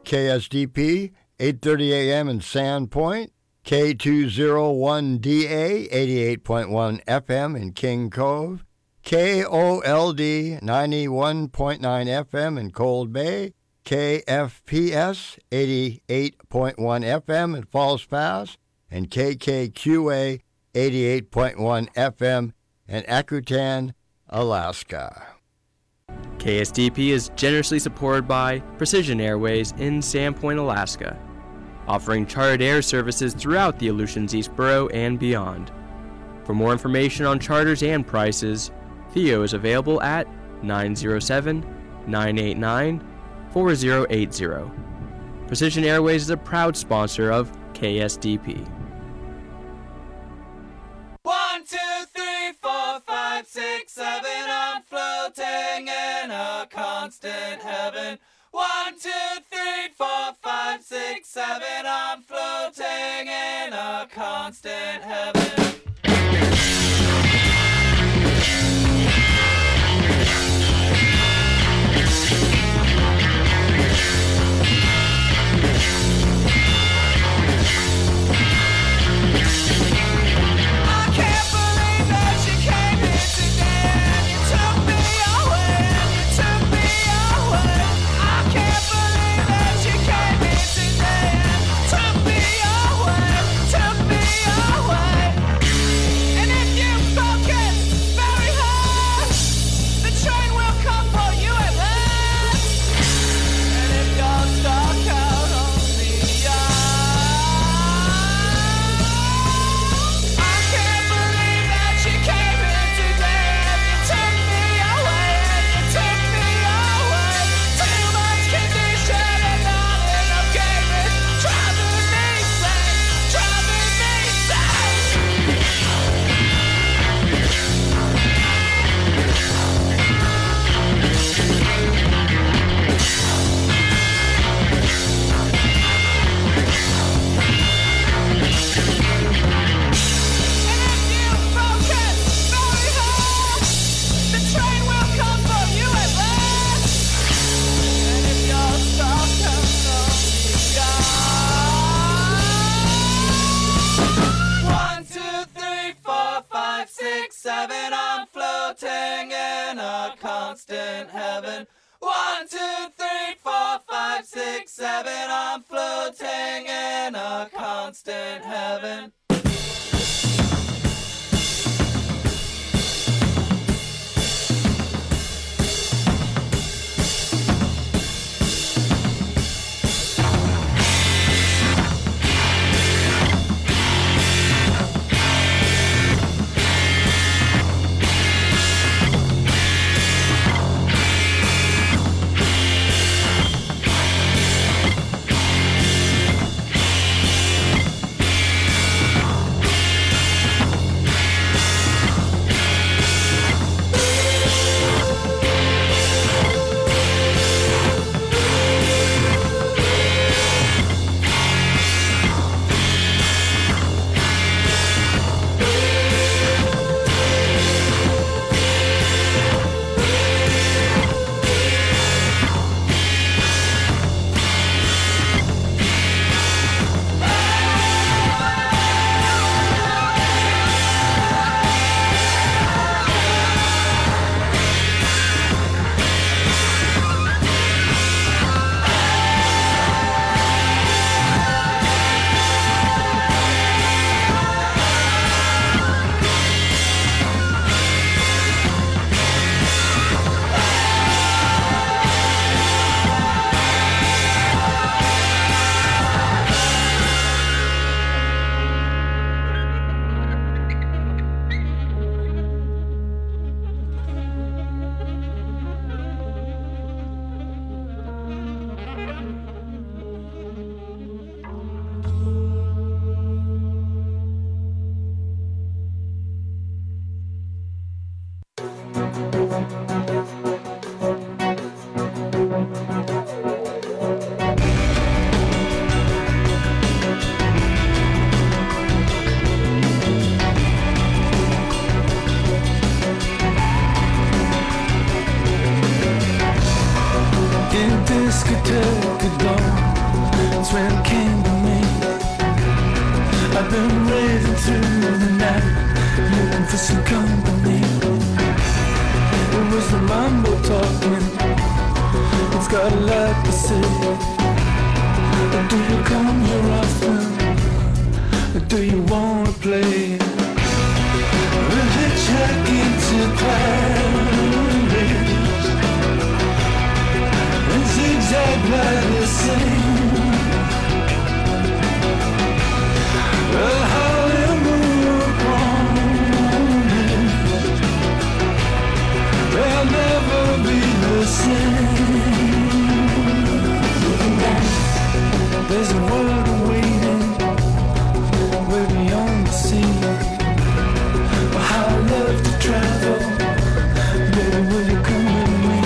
KSDP, 8:30 a.m. in Sandpoint, K201DA, 88.1 FM in King Cove, KOLD, 91.9 FM in Cold Bay, KFPS, 88.1 FM in Falls Pass, and KKQA, 88.1 FM in Akutan, Alaska. KSDP is generously supported by Precision Airways in Sandpoint, Alaska, offering chartered air services throughout the Aleutians East Borough and beyond. For more information on charters and prices, Theo is available at 907-989-4080. Precision Airways is a proud sponsor of KSDP. 1, 2, 3, 4, 5, 6, 7, I'm floating in a constant heaven. 1, 2, 3, 4, 5, 6, 7, I'm floating in a constant heaven. Constant heaven. 1, 2, 3, 4, 5, 6, 7, I'm floating in a constant heaven. for some company. It was the mambo talking. It's got a lot to say. Do you come here often? Do you wanna play? We'll hitchhike into Paris and zigzag by the Seine. Well, Hollywood promise they'll never be the same. There's a world awaiting way beyond the sea. Well, how I love to travel. Baby, will you come with me?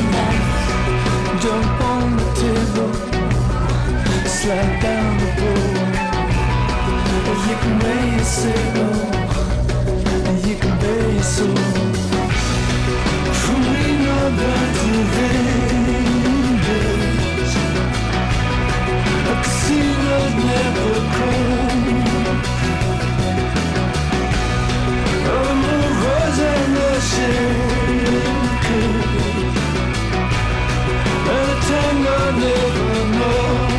Jump on the table, slide down the pole. You can wear a sail, and you can bear your soul. From Reno down to Vegas, a casino never closed. The movers and the shakers, and the tango never knows.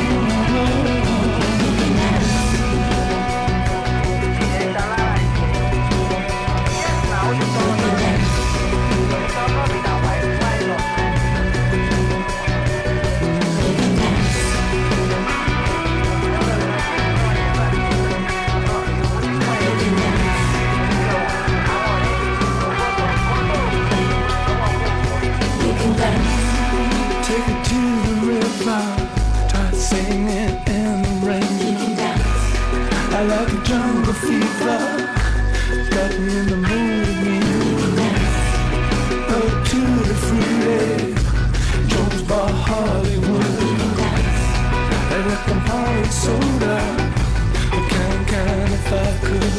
Take it to the river, try singing in the rain. I like a jungle fever, got me in the mood again. Up to the freeway, Jones Bar Hollywood. I reckon hard soda, I can if I could.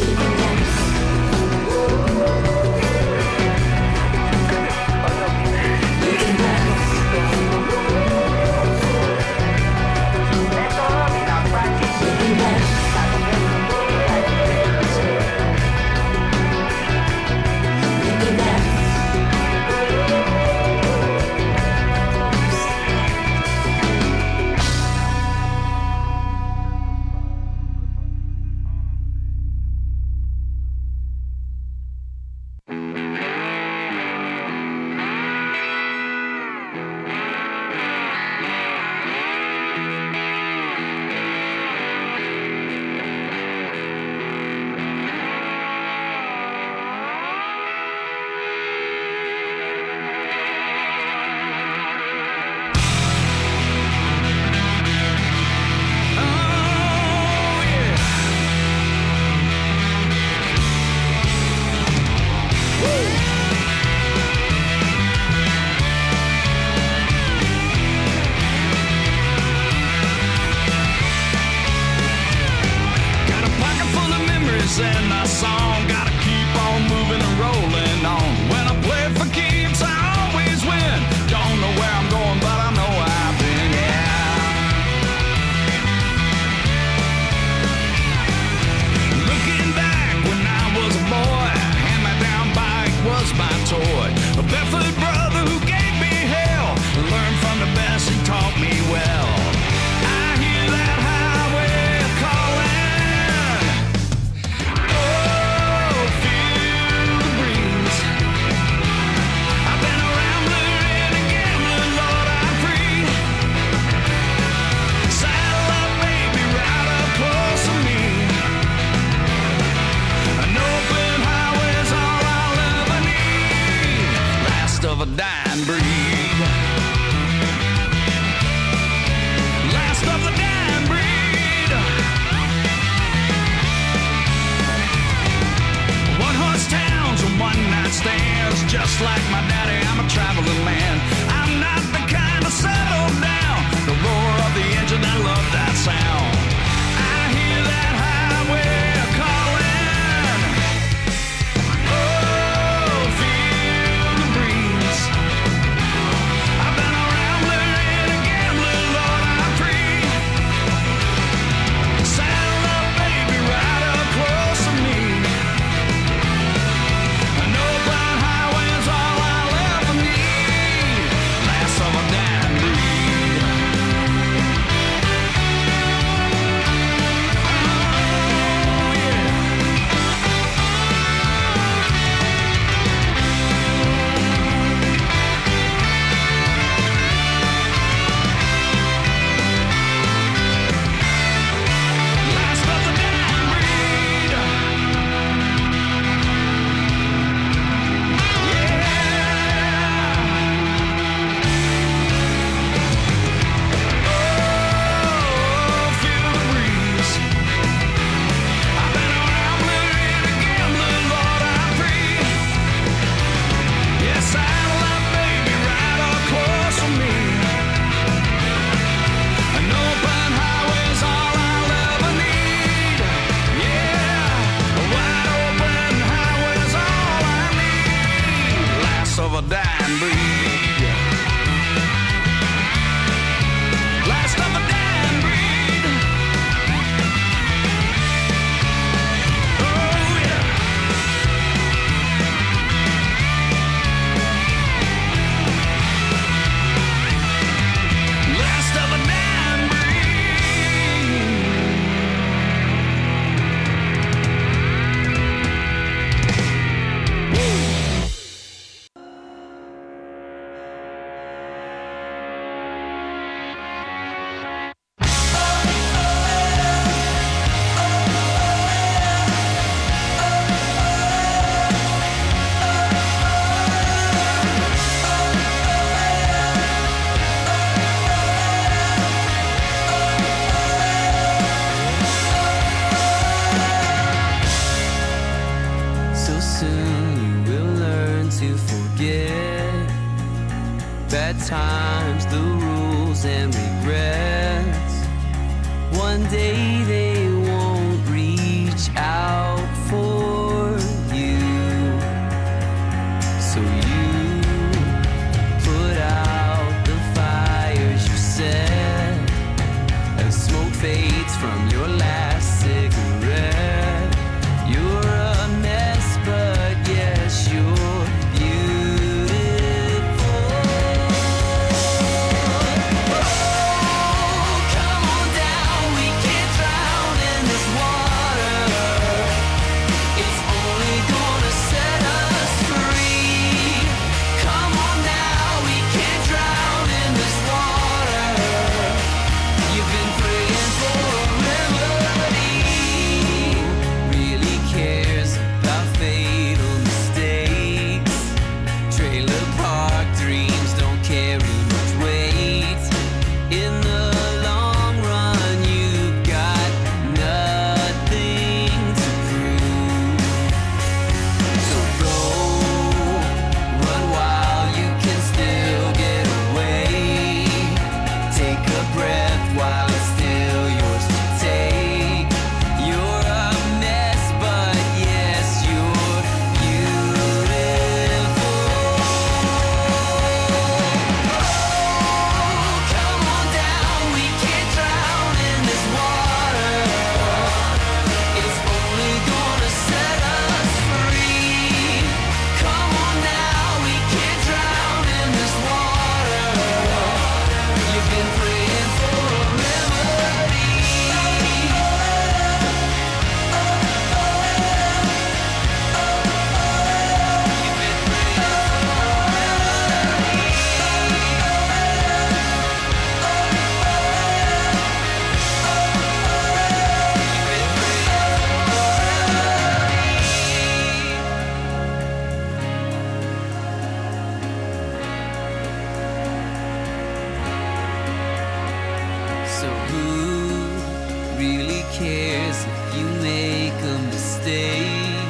regrets. One day they won't reach out for you. So you put out the fires you set, as smoke fades from your last cigarette. You're a mess, but yes, you're beautiful. Oh, come on down, we can't drown in this water. It's only gonna set us free. Come on now, we can't drown in this water. You've been praying for a remedy. Really cares about fatal mistakes. Trailer park dreams don't carry much weight. In the long run, you've got nothing to prove. So go, run while you can still get away. Take a breath while it's still yours to take. You're a mess, but yes, you're beautiful. Oh, come on down, we can't drown in this water. It's only gonna set us free. Come on now, we can't drown in this water. You've been praying for a remedy. You've been praying for So who really cares if you make a mistake?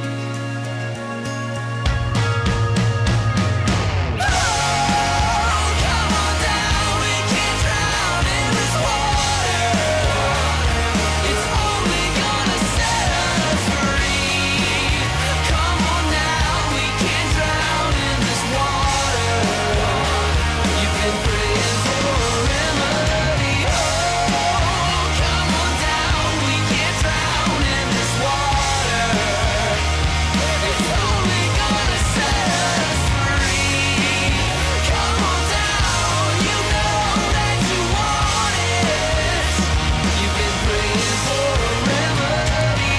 Oh, come on down, we can't drown in this water. It's only gonna set us free. Come on now, we can't drown in this water. You've been praying for a remedy. Oh, come on down, we can't drown in this water. It's only gonna set us free. Come on down, you know that you want it. You've been praying for a remedy.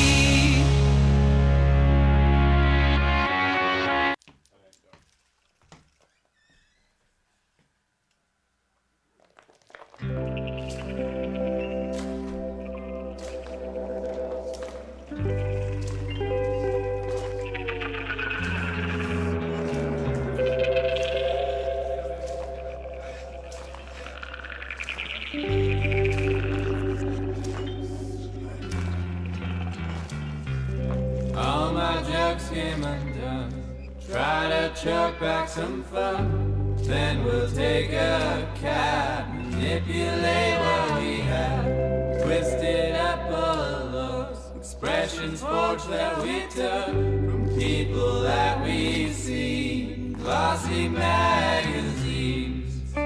All my jokes came undone. Try to choke back some fun. Then we'll take a cab, manipulate what we have. Twisted up all those expressions forged that we took from people that we've seen. Glossy magazines.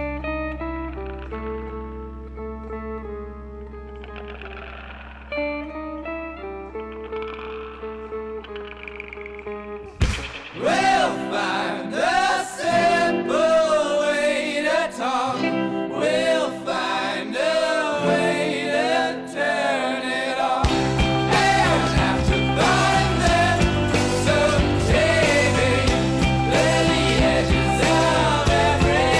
We'll find a simple way to talk. We'll find a way to turn it off. And after thought and then some TV, the edges of every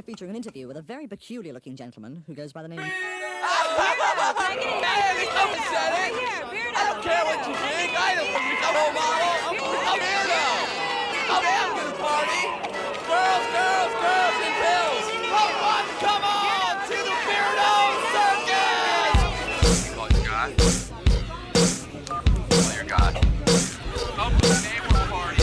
featuring an interview with a very peculiar-looking gentleman who goes by the name... Hey, come and set it. I don't care what you think. I don't become a model. I'm here now. I'm to the party. Girls, girls, girls, and pills. Come on to the Beardo Circus. Oh, you got? Oh, you're God. Come to the neighborhood party.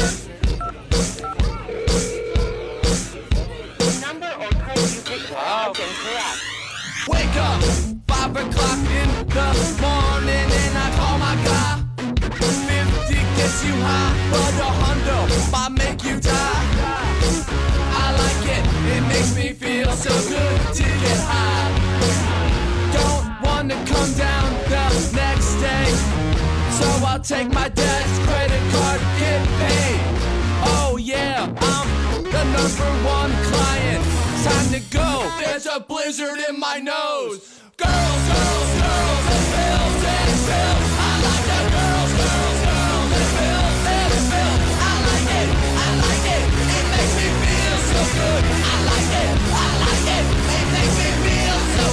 Number or code you picked is incorrect. Wake up, 5 o'clock in the morning, and I call my guy. 50 gets you high, but a hundo might make you die. I like it, it makes me feel so good to get high. Don't wanna come down the next day, so I'll take my dad's credit card, get paid. Oh yeah, I'm the #1 client. Time to go, there's a blizzard in my nose. Girls, girls, girls, and pills, and pills. I like the girls, girls, girls, and pills, and pills. I like it, it makes me feel so good. I like it, it makes me feel so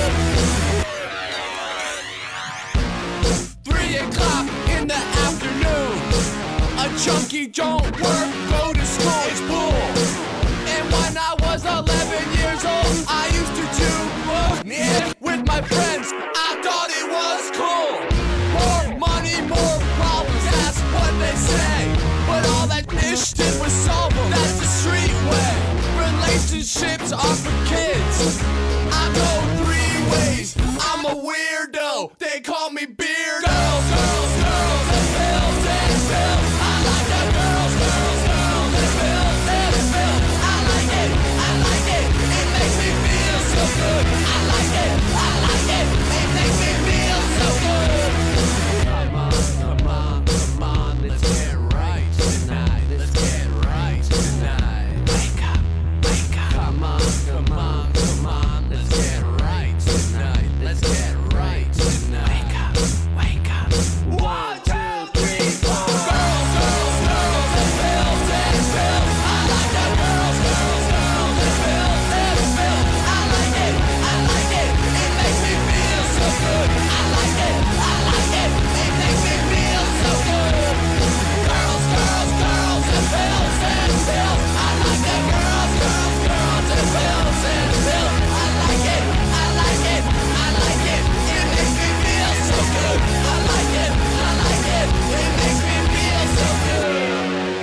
good. 3 o'clock in the afternoon, a junkie don't work, go to school, it's pool. And when I was 11 years old, I used to do yeah, with my friends. I thought it was cool. More money, more problems, that's what they say. But all that ish did was solve them. That's the street way. Relationships are for kids. I go 3 ways. I'm a weirdo. They call me Beard. Girls, girls, girls, and pills, and pills. I like the girls, girls, girls, and pills, and pills. I like it, it makes me feel so good. I like it, it makes me feel so good. Come on, let's get right tonight. Let's get right tonight. Wake up. Come on, let's get right tonight. Let's get right tonight. Wake up. 1, 2, 3, 4. Girls, girls, girls, and pills, and pills. I like the girls, girls, girls, and pills, and pills. I like it, it makes me feel so good. I like it, it makes me feel so good. Girls, girls, girls, and pills, and pills. I like the girls, girls, girls, and pills, and pills. I like it, it makes me feel so good. I like it, it makes me feel so good.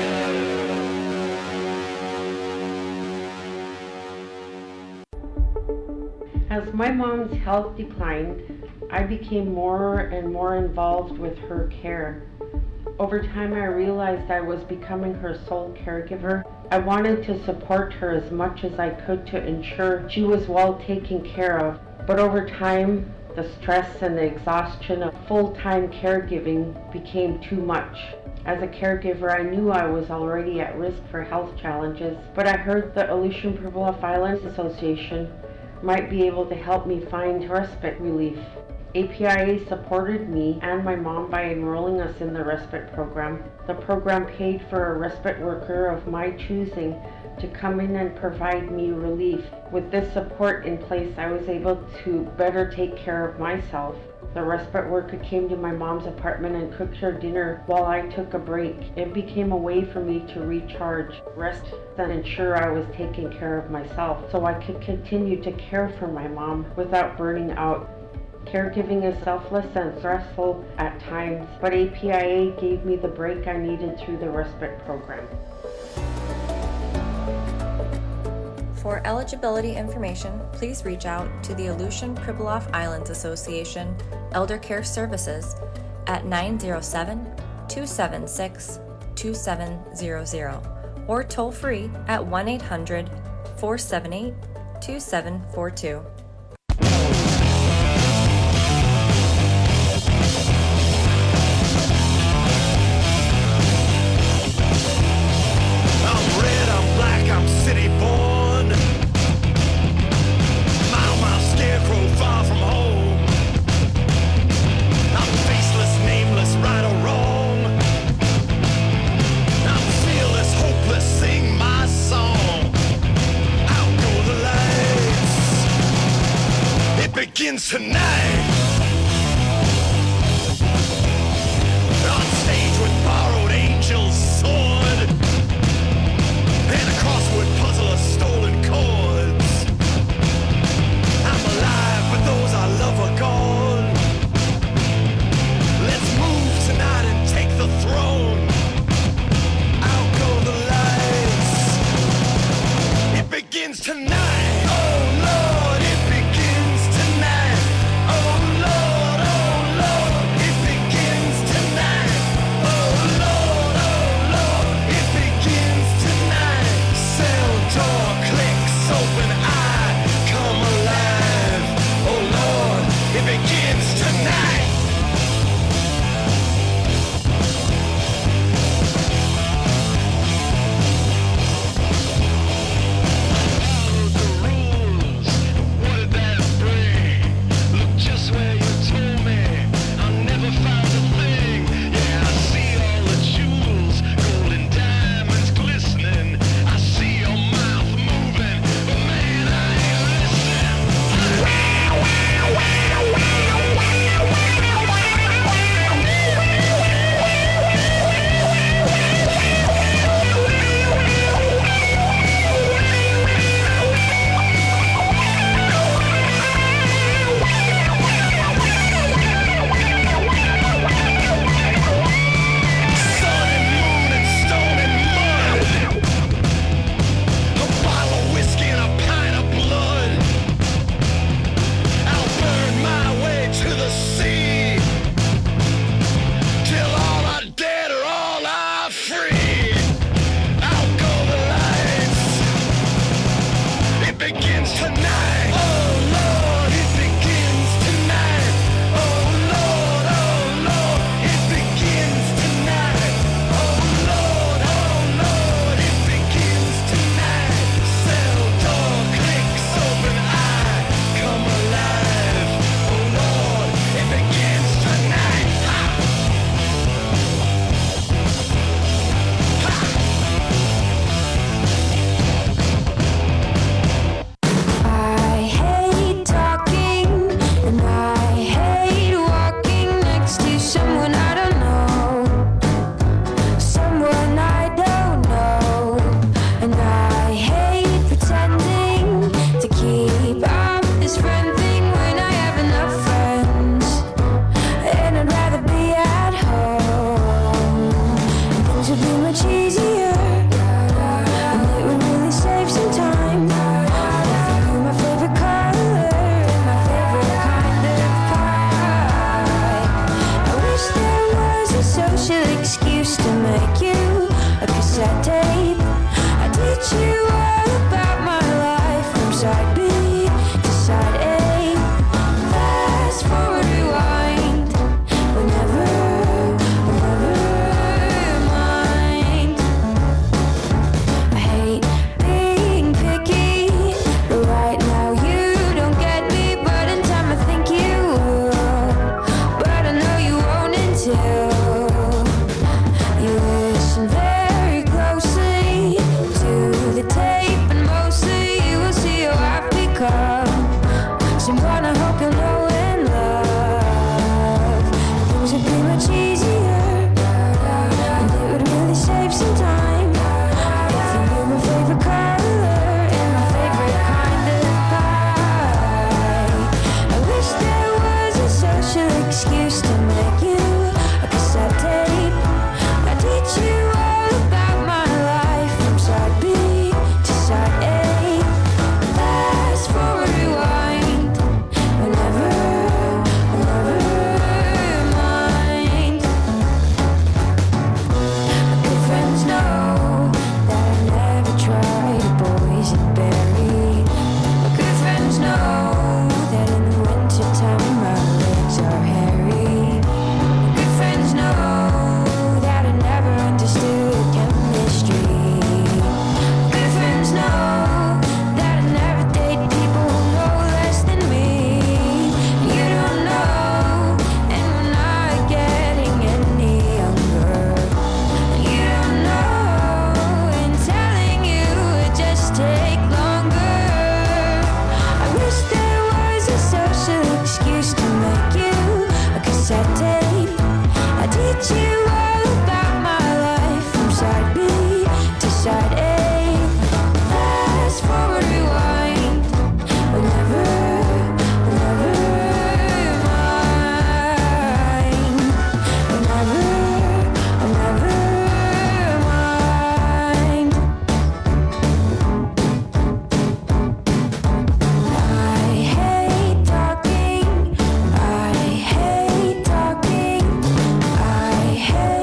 As my mom's health declined, I became more and more involved with her care. Over time, I realized I was becoming her sole caregiver. I wanted to support her as much as I could to ensure she was well taken care of. But over time, the stress and the exhaustion of full-time caregiving became too much. As a caregiver, I knew I was already at risk for health challenges, but I heard the Aleutian Pribilof Islands Association might be able to help me find respite relief. APIA supported me and my mom by enrolling us in the respite program. The program paid for a respite worker of my choosing to come in and provide me relief. With this support in place, I was able to better take care of myself. The respite worker came to my mom's apartment and cooked her dinner while I took a break. It became a way for me to recharge, rest, and ensure I was taking care of myself so I could continue to care for my mom without burning out. Caregiving is selfless and stressful at times, but APIA gave me the break I needed through the respite program. For eligibility information, please reach out to the Aleutian Pribilof Islands Association Elder Care Services at 907-276-2700 or toll free at 1-800-478-2742. Out go the light. cassette tape. I teach you all about my life from side B to side A. Fast forward, rewind, whenever mind. I hate being picky, but right now you don't get me. But in time I think you will, but I know you won't until you listen very closely to the tape, and mostly you will see who I've become. Someone I hope you'll know and love. Things would be much easier, and it would really save some time if you knew my favorite color and my favorite kind of pie. I wish there was a social excuse to make you a cassette tape. I teach you all about my life from side B to side A. Fast forward, rewind, whenever mind. My good friends know that I never tried a boysenberry. My good friends know that in the winter time my legs are hairy. My good friends know that I never understood chemistry. My good friends know that I never date people who know less than me. You don't know, and we're not getting any younger. You don't know, and telling you would just take longer. I wish there was a social excuse to make you a cassette tape. I teach you all about my life from side B to side A. Fast forward, rewind, whenever mind. Whenever mind. I hate talking. I hate talking. I hate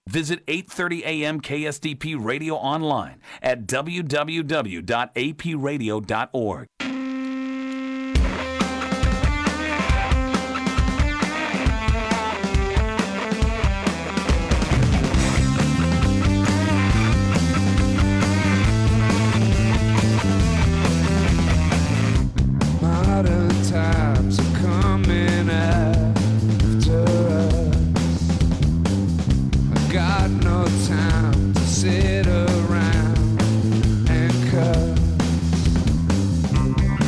Visit 830 AM KSDP Radio online at www.apradio.org. Modern times are coming after us. I got no time to sit around and cuss.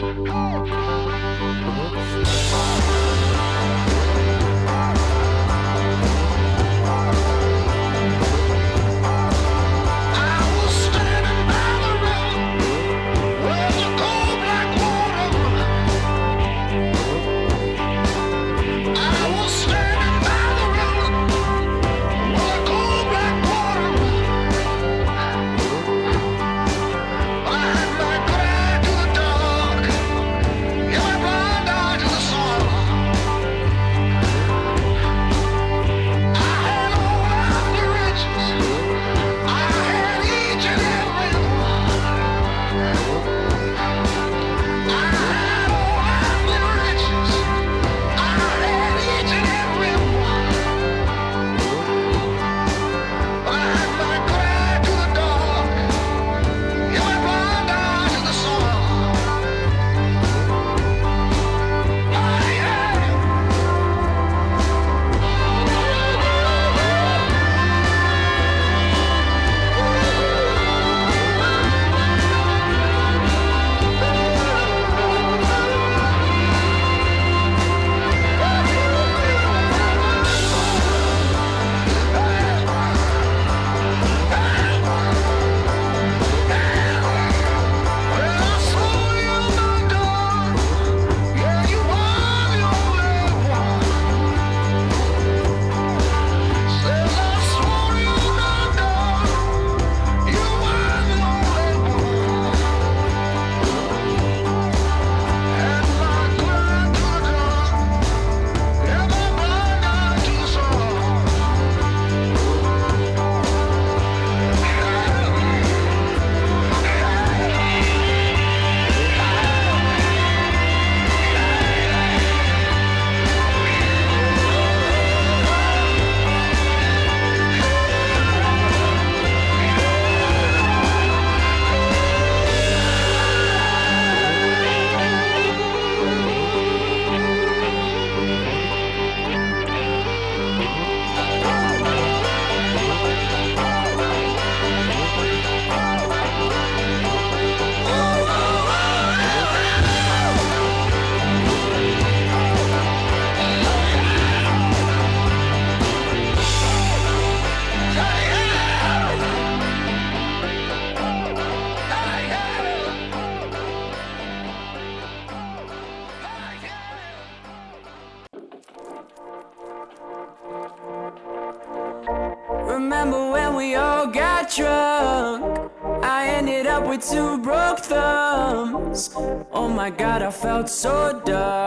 Remember when we all got drunk? I ended up with 2 broke thumbs. Oh my god, I felt so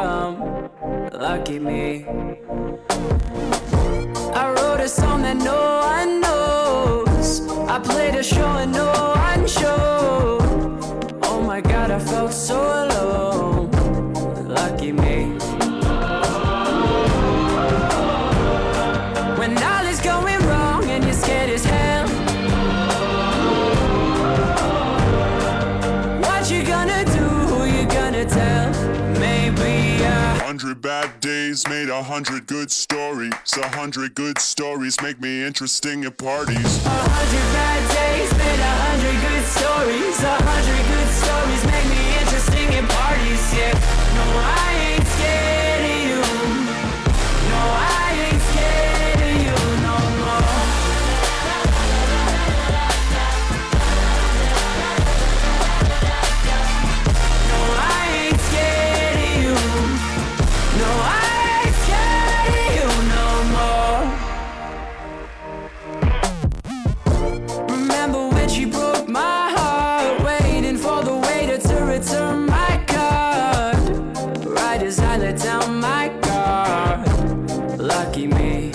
dumb. Lucky me. I wrote a song that no one knows. I played a show and no one showed. Oh my god, I felt so alone. Lucky me. When all is going wrong and you're scared as hell, what you gonna do, who you gonna tell? Maybe 100 bad days made 100 good stories. 100 good stories make me interesting at parties. 100 bad days made 100 good stories. 100 good stories make me interesting at parties. Yeah, no, I ain't scared of you. No, I ain't scared of you no more. No, I ain't scared of you. No, I ain't scared of you no more. Remember when she broke my heart, waiting for the waiter to return my card, right as I let down my guard. Lucky me.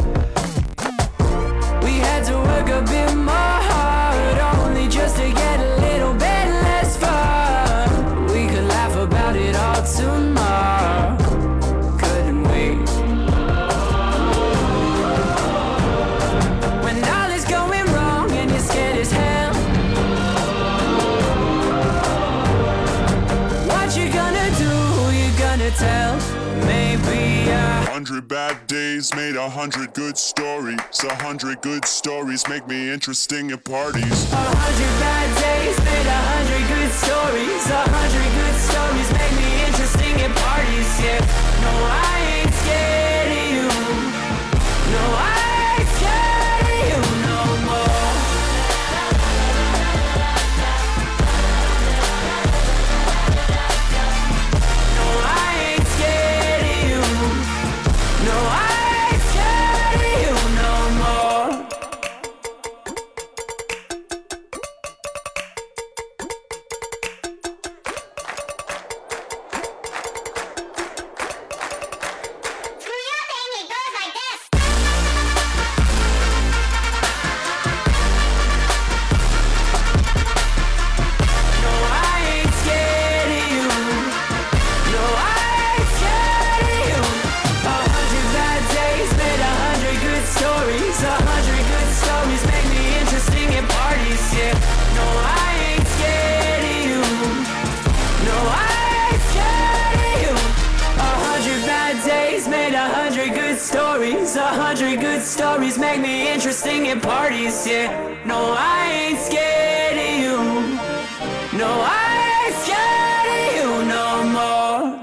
We had to work a bit more hard, only just to get a little bit less fun. We could laugh about it all tomorrow, couldn't we? When all is going wrong and you're scared as hell, what you gonna do, who you gonna tell? Maybe 100 bad days made 100 good stories. 100 good stories make me interesting at parties. 100 bad days made 100 good stories. 100 good stories make me interesting at parties, yeah. No, I ain't scared of you. No, I ain't scared of you no more.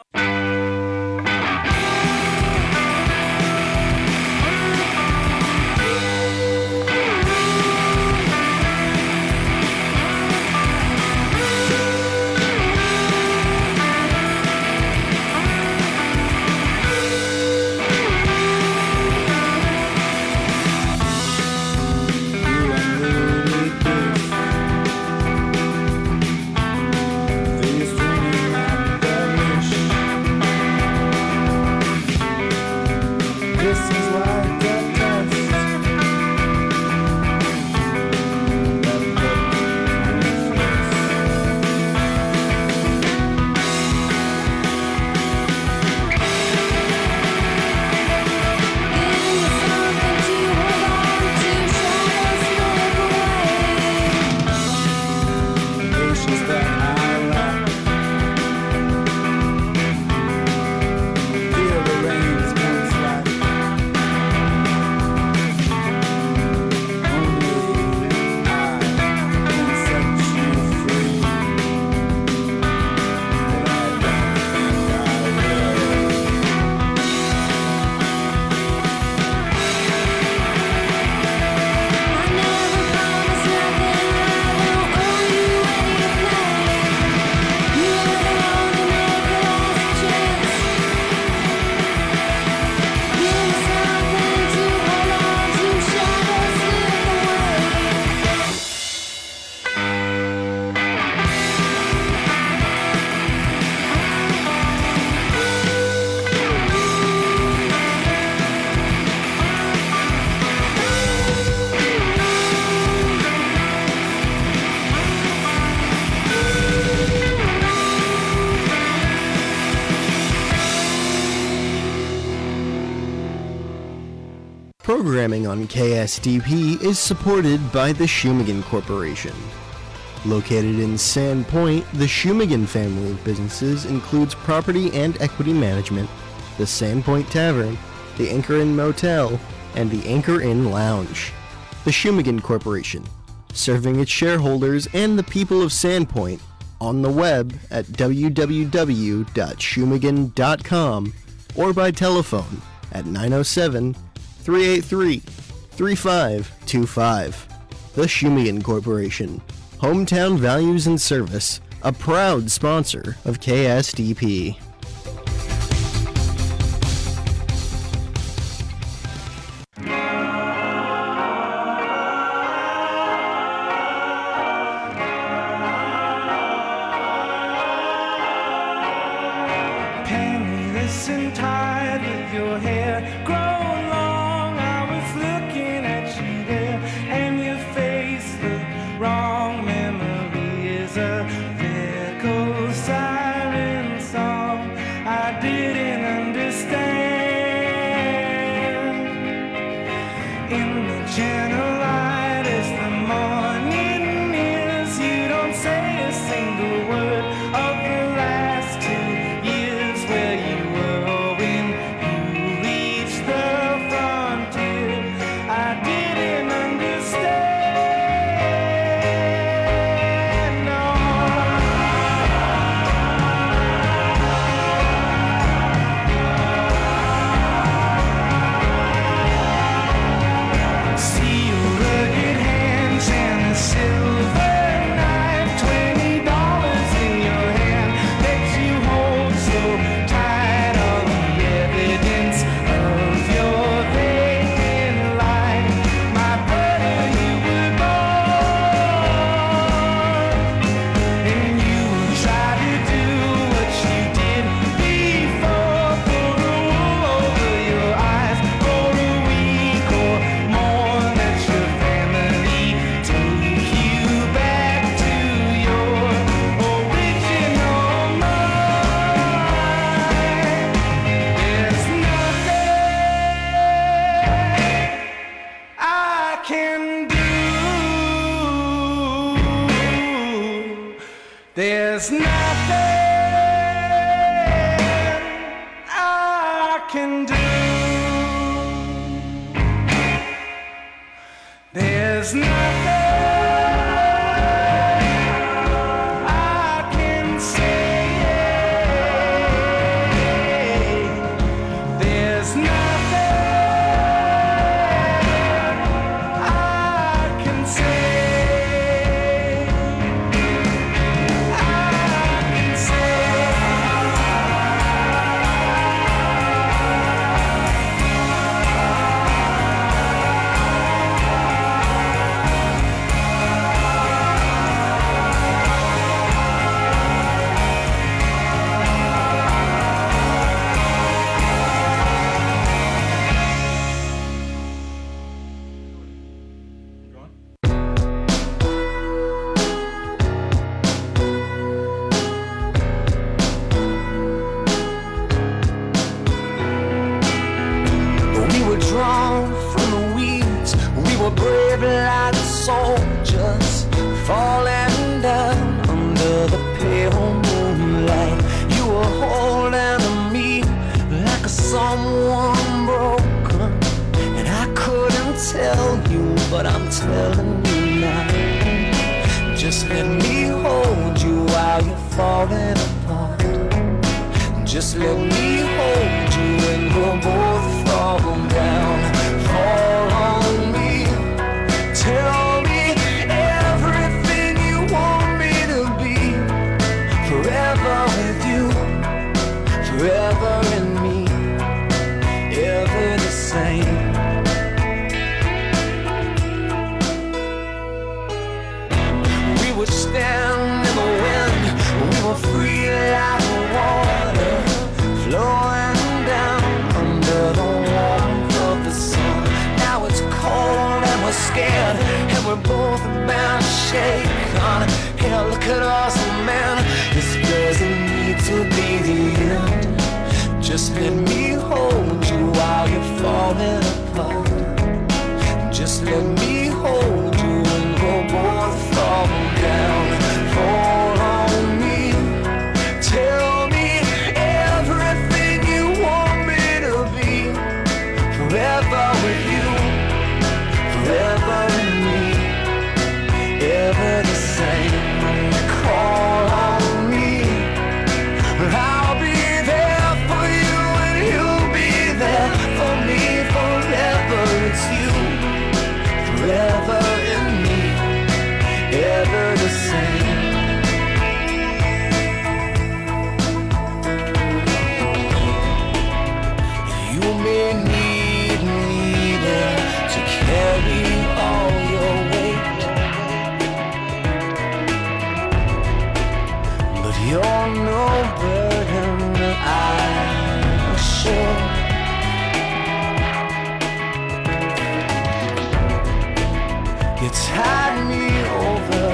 Programming on KSDP is supported by the Shumagan Corporation. Located in Sandpoint, the Shumagan family of businesses includes property and equity management, the Sandpoint Tavern, the Anchor Inn Motel, and the Anchor Inn Lounge. The Shumagan Corporation, serving its shareholders and the people of Sandpoint on the web at www.shumagan.com or by telephone at 907-383-3525. The Shumagan Corporation, Hometown Values and Service, a proud sponsor of KSDP. Penniless and tired with your hair growing long, I was looking at you there, and your face looked wrong. Memory is a fickle siren song I didn't understand. In the channel light as the morning is, you don't say a single word of the last 2 years where you were when you reached the frontier. I didn't understand, no. See your rugged hands and a silver knife, $20 in your hand that you hold so tight. All the evidence of your vacant life, my brother, you were born, and you will try to do what you did before. Pull the wool over your eyes for a week or more. Let your family take you back to your original mind. There's nothing I can do. There's nothing I can do. I'm telling you now. Just let me hold you while you're falling apart. Just let me hold you and we'll both fall down. Fall on me. Tell me everything you want me to be. Forever with you, forever in me, ever the same. We would stand in the wind, we were free like water, flowing down under the warmth of the sun. Now it's cold and we're scared, and we're both bound to shake on. Hell, look at us, man, this doesn't need to be the end. Just let me hold you while you're falling apart. Just let me hold you and we'll both fall down. Fall on me. Tell me everything you want me to be. Forever with you, forever with me, ever the same. Call on me, I'll be there for you and you'll be there for me. Forever it's you, forever in me, ever the same. You may need me there to carry all your weight, but you're no burden, I'm sure. You tied me over